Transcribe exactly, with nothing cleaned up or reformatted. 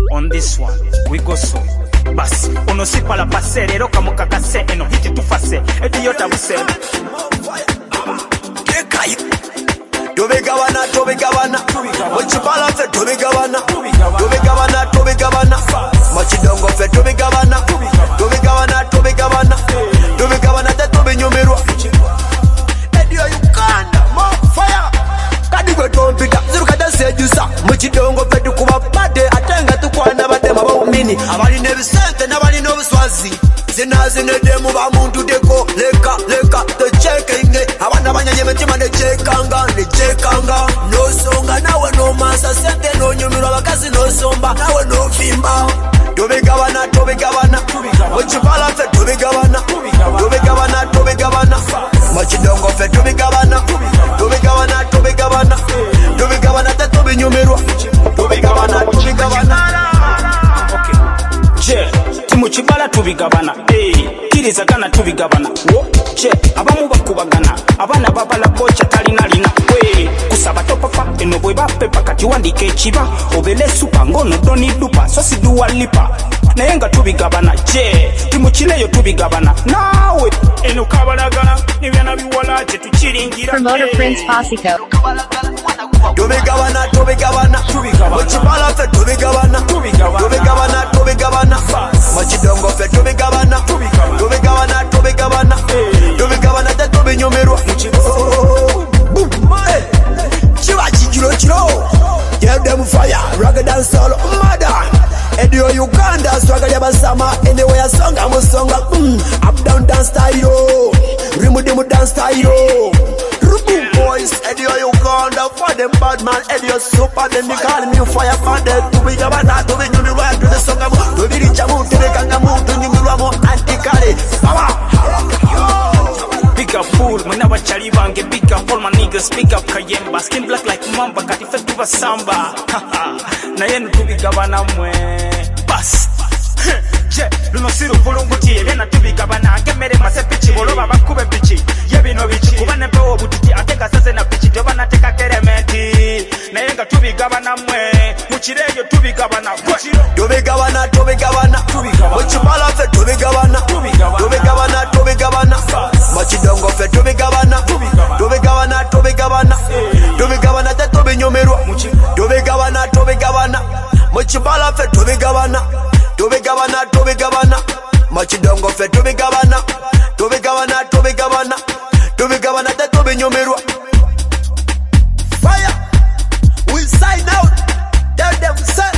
On this one, we go so. Bas, uno si pa la pasere, roka muka kase, eno hiti tufase, eti yota buse. Kekai. Tobe gabana, tobe gabana. Mochipala fe tobe gabana. Tobe gabana, tobe gabana. Mochidongo fe tobe gabana. Tobe gabana, tobe gabana. Tobe gabana te tobe nyumirwa. Edio Uganda, more fire. Kadigwe tompita, ziruka dase jusa. Mochidongo fe tukuba pade, atenga tukwana batema ba mini. Abali nebisente nabali nobuswazi. Zina zine demu ba muntu deko leka leka te checking abana banyanye metima ne chekanga ne chekanga no songa nawe no masa sente no nyumiro bakazi no somba nawe no fimba tobe gabana tobe gabana ochipala fe tobe gabana tobe gabana tobe gabana machidongo fe tobe gabana tobe gabana tobe gabana tobe gabana te tobe nyumiro tobe gabana tobe gabana. Je, timuchibala tubigabana, eh, kiriza gana tubigabana. Wo, je, abamu bakubagana, abana babala bocha talina lina. We, kusaba topapa, eno bwe bapepa kati wandike chiba. Obele supa ngono doni dupa, sosi duwa lipa. Nayenga tubigabana, je, timuchileyo tubigabana. Nawe, eno kabalagana, nivyana biwala, je tuchiringira. Promoter Prince Pasico. Tobe gabana, tobe gabana. Mochipala fe tobe gabana. Tobe gabana, tobe gabana. Machidongo fe tobe gabana. Tobe gabana, tobe gabana. Tobe gabana te tobe nyumirwa. Chiwa chijiro chiro. Give them fire, rugged and solo, mother. Edio Uganda, swagger ya basama. Anywhere songa musonga. Up down dance style. Rimu dimu dance style. Boys, Edio Uganda, for them bad man, Edio super, then they call me fire for them. To be gabana, to be new right to the song, to be rich, to the kangamu, to the muramu, anti-kale. Big up fool, manawa chalibange, big up all my niggas, big up Kayemba, skin black like mamba, kati fetuva samba. Na yenu tubigabana mwe, bas. Je, luno siru bulunguti, elena tubigabana, gemere mase pichi, boloba bakube pichi, yebi no bichi, kubane pewo butiti, ateka sase na pichi, tobana teka kerementi, na yenga tubigabana mwe, muchireyo tubigabana, tubigabana, tubigabana, muchipala fe tubigabana, tubigabana, tubigabana, machidongo fe tubigabana, tubigabana, tubigabana, tubigabana te tubinyumirwa, tubigabana, tubigabana, muchipala fe tubigabana. Tobe gabana, tobe gabana, machidongo fe tobe gabana, tobe gabana, tobe gabana, tobe gabana te tobe nyumirwa. Fire, we sign out, tell them say.